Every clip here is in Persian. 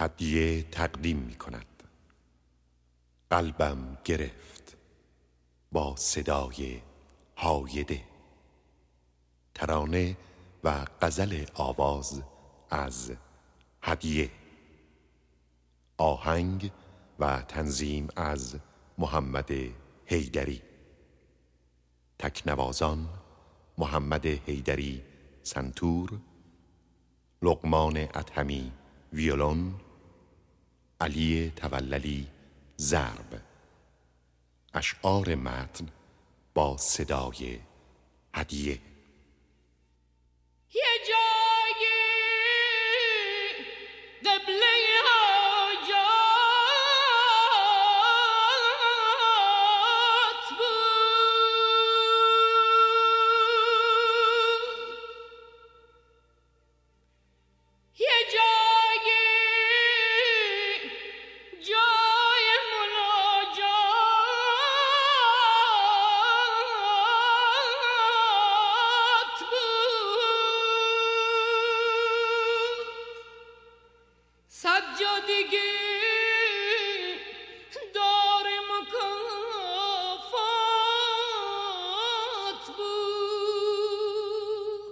هدیه تقدیم می کند. قلبم گرفت با صدای هایده. ترانه و غزل آواز از هدیه. آهنگ و تنظیم از محمد حیدری. تکنوازان محمد حیدری سنتور، لقمان ادهمی ویولون، علی توللی ضرب. اشعار متن با صدای هدیه. یه جایی قبله حاجات بود، یه جایی جای مناجات بود. سجادگی دار مکافات بود،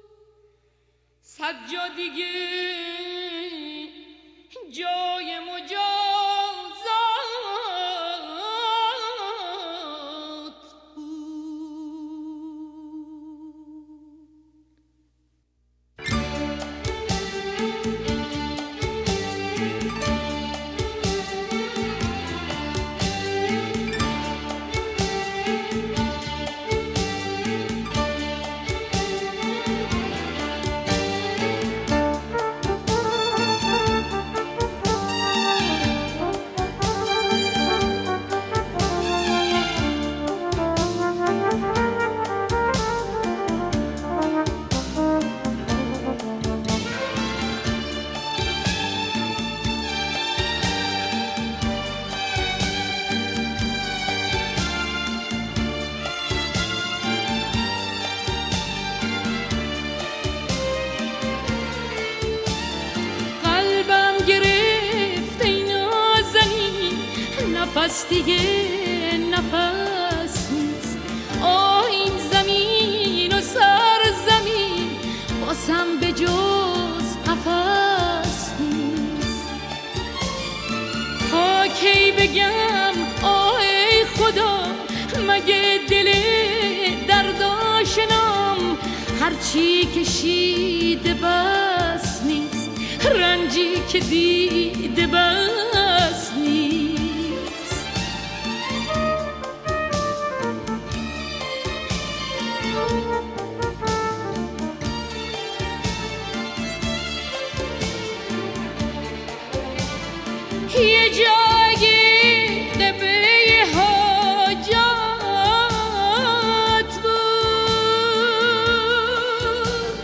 سجادگی جای مجازات نفس دیگه نفس نیست. آه این زمین و سرزمین باسم به جز قفس نیست. تا کی بگم آه ای خدا، مگه دل درداشنام هرچی کشیده بس نیست، رنجی که دیده بس نیست. یه جایی قبله حاجات بود،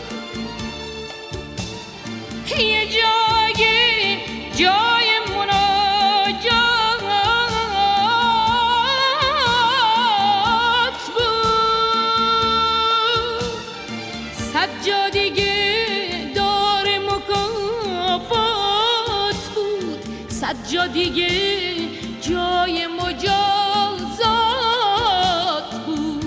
یه جایی جای مناجات بود، سجادگی دار مکافات بود، سجادگی جای مجازات بود.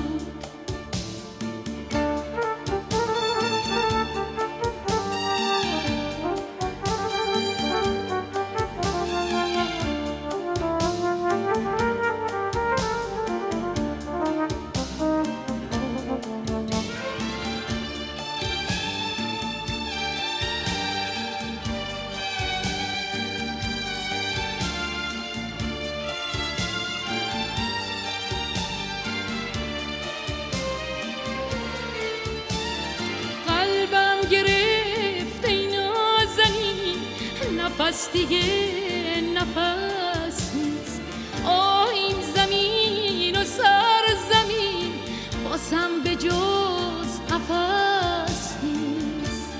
نفس دیگه نفس نیست. آه این زمین و سرزمین باسم به جز قفس نیست.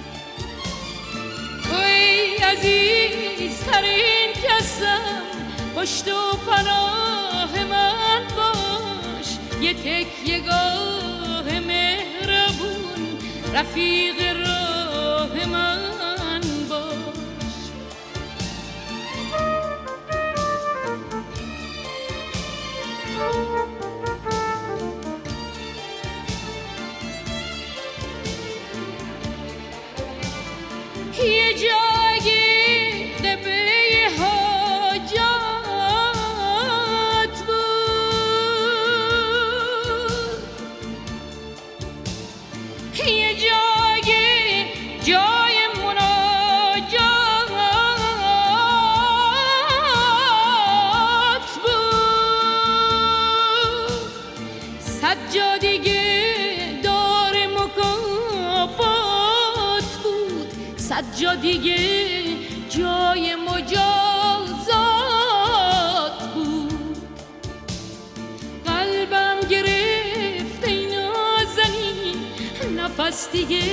توی عزیزترین کسم، پشت و پناه من باش، یه تکیه‌گاه مهربون رفیق راه من باش. جا دیگه جای مجازات بود. قلبم گرفت ای نازنین، نفس دیگه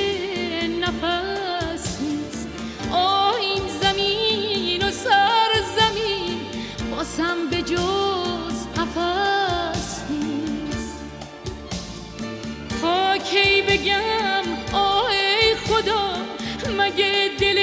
نفس نیست. آه این زمین و سرزمین باسم به جز قفس نیست. تا کی بگم آه ای خدا، مگه دل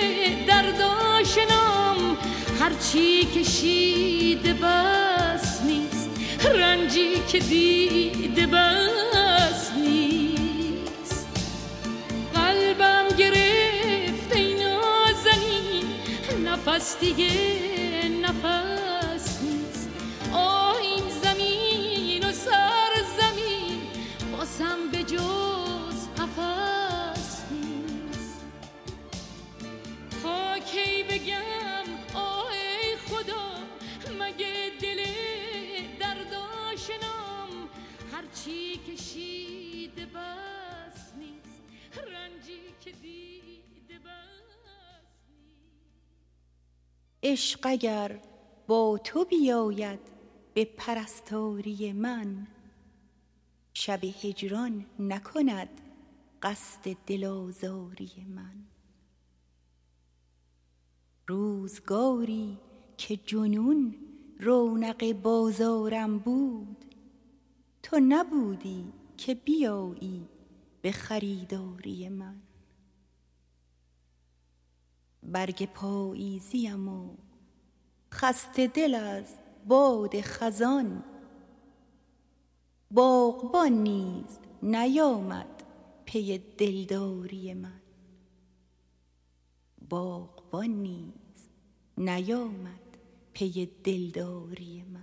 درداشنام هرچی کشیده بس نیست، رنجی که دیده بس نیست. قلبم گرفت ای نازنین، نفس دیگه نفس نیست. آه این زمین و سرزمین باسم به جز قفس نیست. تا کی بگم آه ای خدا، مگه دل درداشنام هرچی کشیده بس نیست، رنجی که دیده بس نیست. عشق اگر با تو بیاید به پرستاری من، شب هجران نکند قصد دل آزاری من. روزگاری که جنون رونق بازارم بود، تو نبودی که بیایی به خریداری من. برگ پاییزیم و خسته دل از باد خزان، باغبان نیز نیامد پی دلداری من. باغبان نیز نیامد پی دلداری من.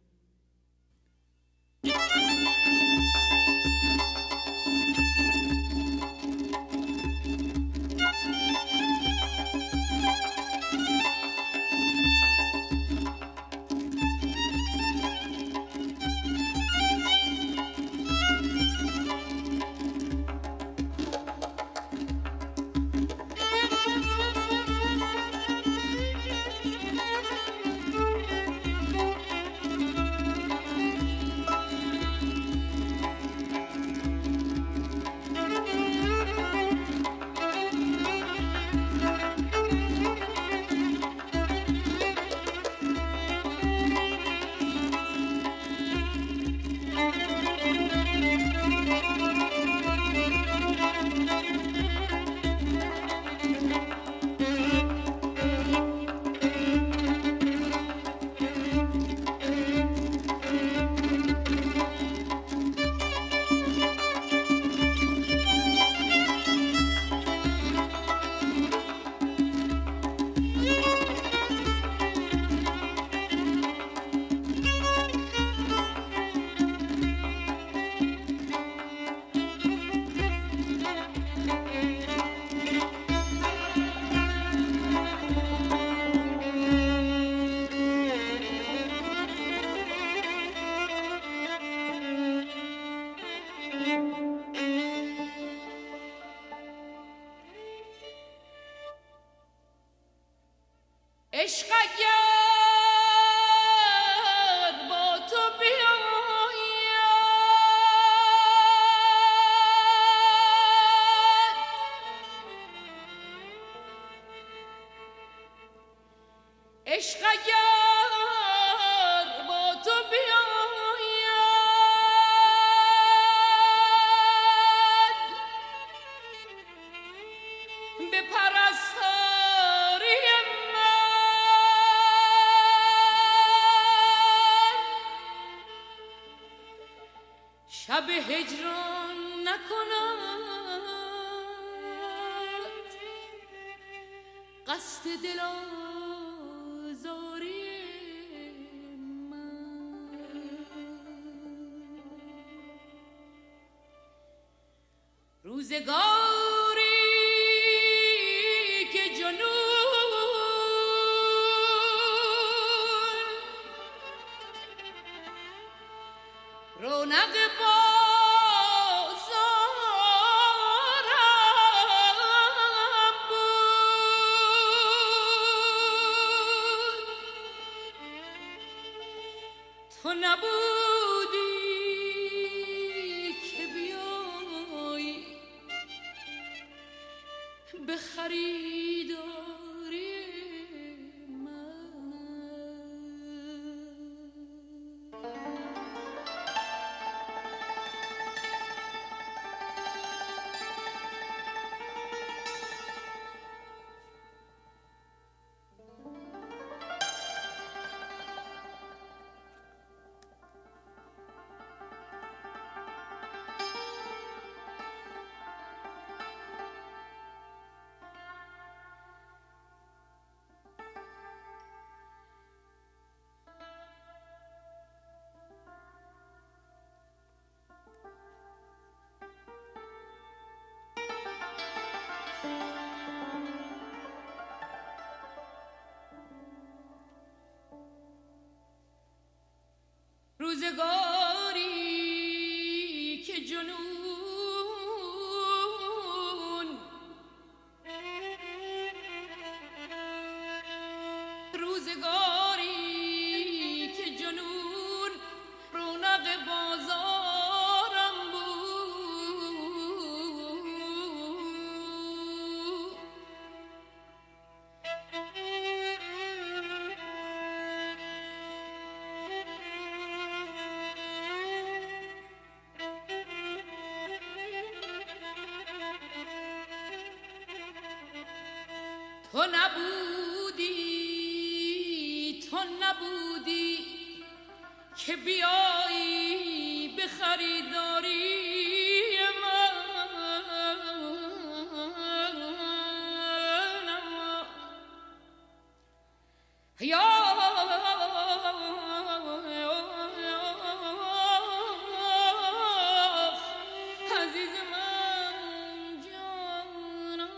عشق اگر با تو بیاید، عشق اگر با تو بیاید، به پرستاری شب هجران نکند قصد دل آزاری من. روزگاری که جنون رونق بازارم بود، تو نبودی که بیایی به خریداری من. روزگاری که جنون رونق بازارم بود. تو نبودی که بیایی به خریداری من. یا عزیز من جانم،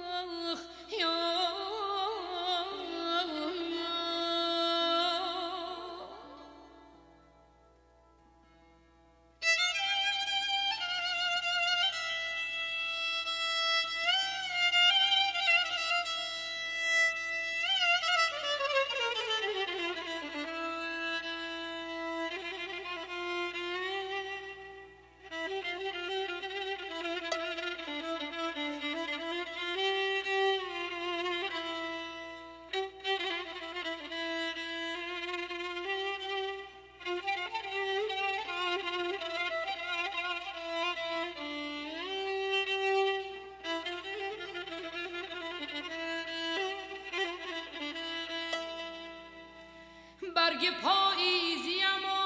برگ پاییزیم و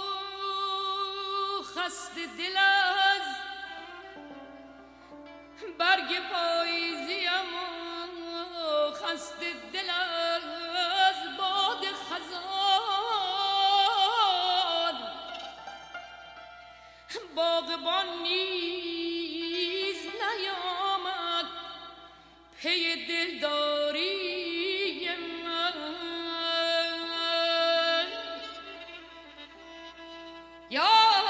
خسته دل از برگ پاییزیم و خسته دل از باد خزان. باغبان نیز نیامد پی دلداری من. یا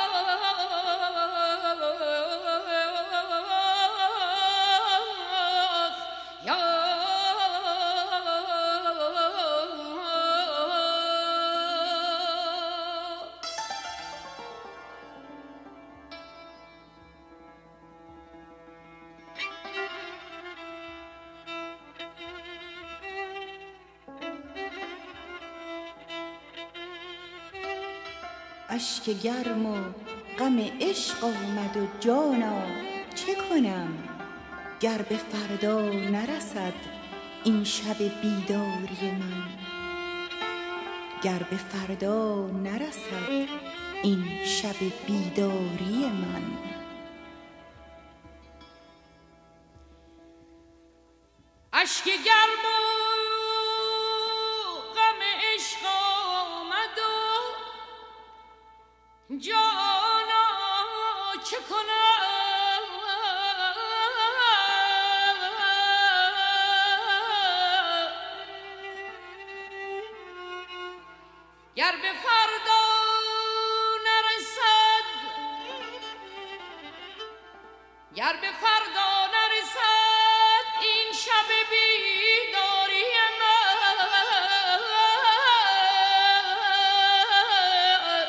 اشک گرم و غم عشق آمد و جانا چه کنم گر به فردا نرسد این شب بیداری من. گر به فردا نرسد این شب بیداری من. اشک گرم و غم عشق آمد و جانا چه کنم گر به فردا نرسد این شب بیداری من.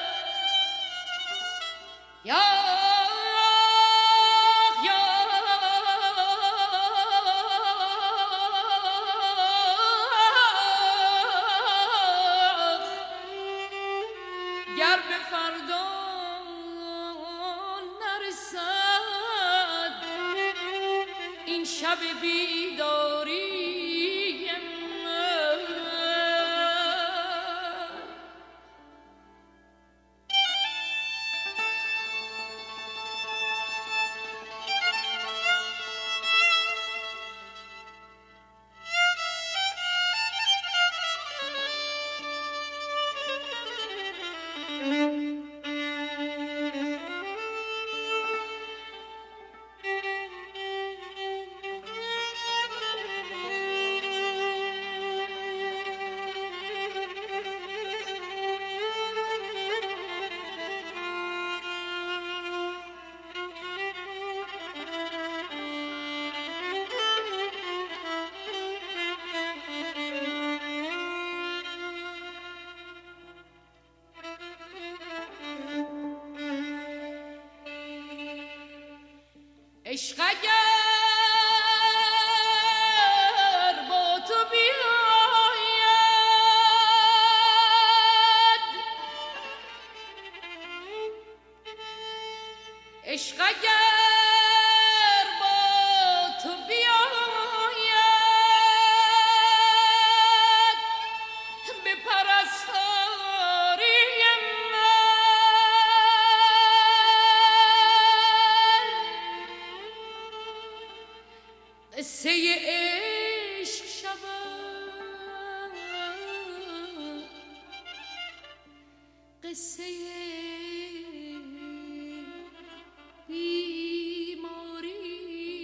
شب بیداری عشق اگر با تو بیاید، عشق اگر با تو بیاید، به پرستاری قصه عشق شود، قصه بیماری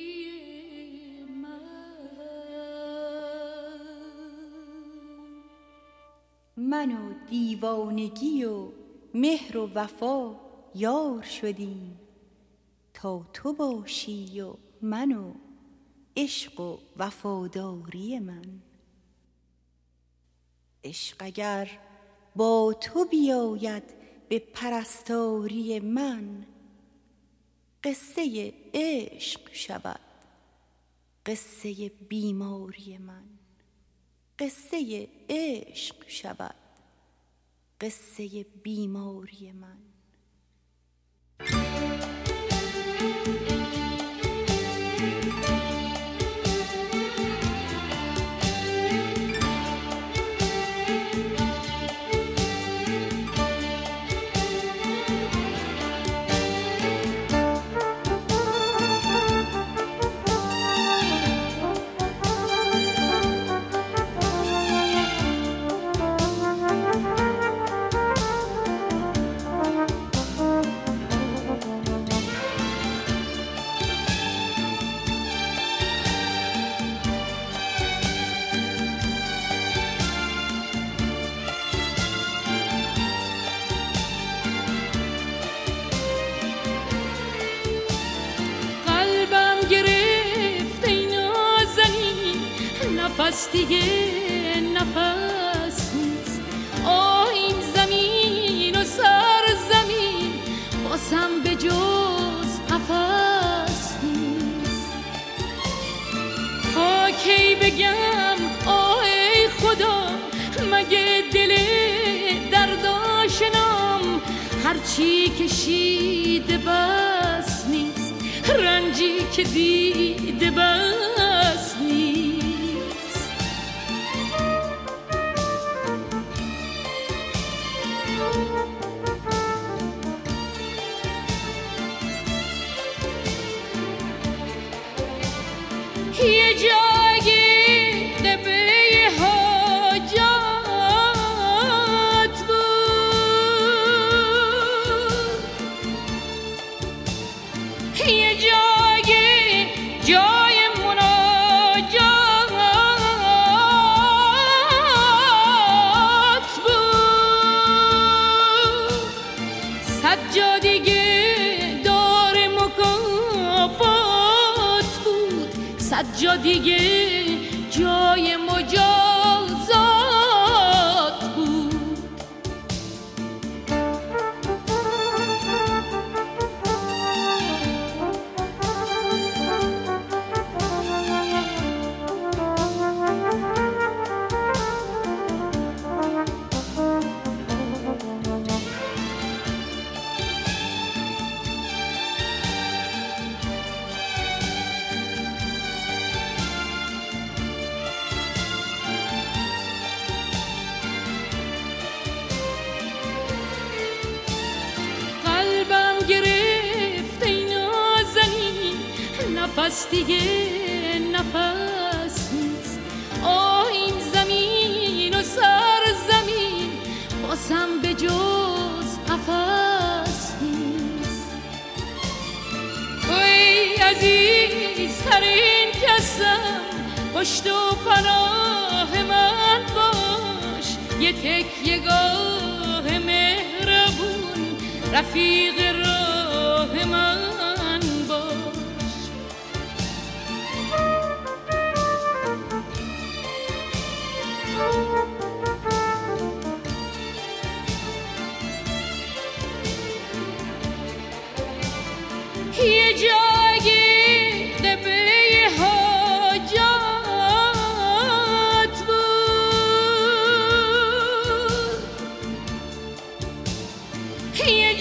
من و دیوانگی و مهر و وفا یار شدیم، تا تو باشی و من و عشق و وفاداری من. عشق اگر با تو بیاید به پرستاری من، قصه عشق شود قصه بیماری من. قصه عشق شود قصه بیماری من. نفس دیگه نفس نیست، این زمین و سرزمین باسم به جز قفس نیست. تا کی بگم ای خدا، مگه دل درداشنام هرچی کشیده بس نیست، رنجی که دیده بس نیست. یه جایی قبه حاجات بود، یه جای مناجات بود، صد جا دیگه دار مکافات بود، صد جا دیگه جای مجازات بود. نفس دیگه نفس نیست. آه این زمین و سرزمین بازم به جز قفس نیست. ای عزیزترین کسم پشت و پناه من باش، یه تکیه‌گاه مهربون رفیق راه من باش. یه جایی قبه حاجات بود، یه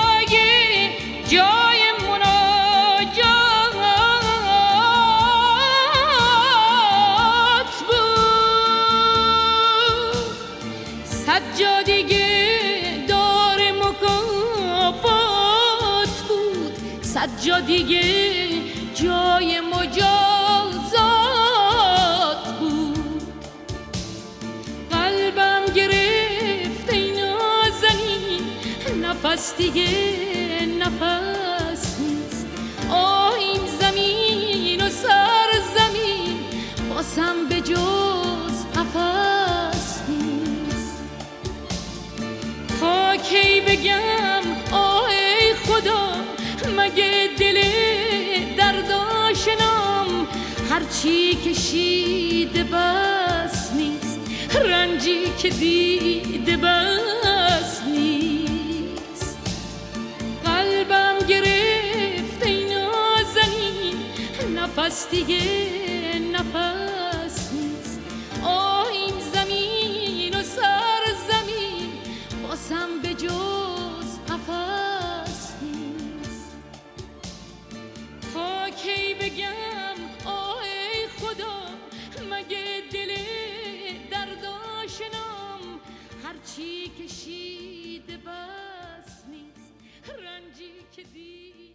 جای مناجات بود، صد جا دیگه دار مکافات بود، صد جا دیگه جای مجازات بود. قلبم گرفت ای نازنین نفس دیگه نفس نیست. آه این زمین و سرزمین بازم به جز قفس نیست. تا کی بگم آه ای خدا مگه دل درداشنام هرچی کشیده بس نیست، رنجی که دیده بس نیست. قلبم گرفت ای نازنین نفس دیگه نفس نیست. آه این زمین و سرزمین بازم به جز قفس نیست. تا کی بگم آه ای خدا مگه دل درداشنام هرچی کشیده بس نیست، رنجی که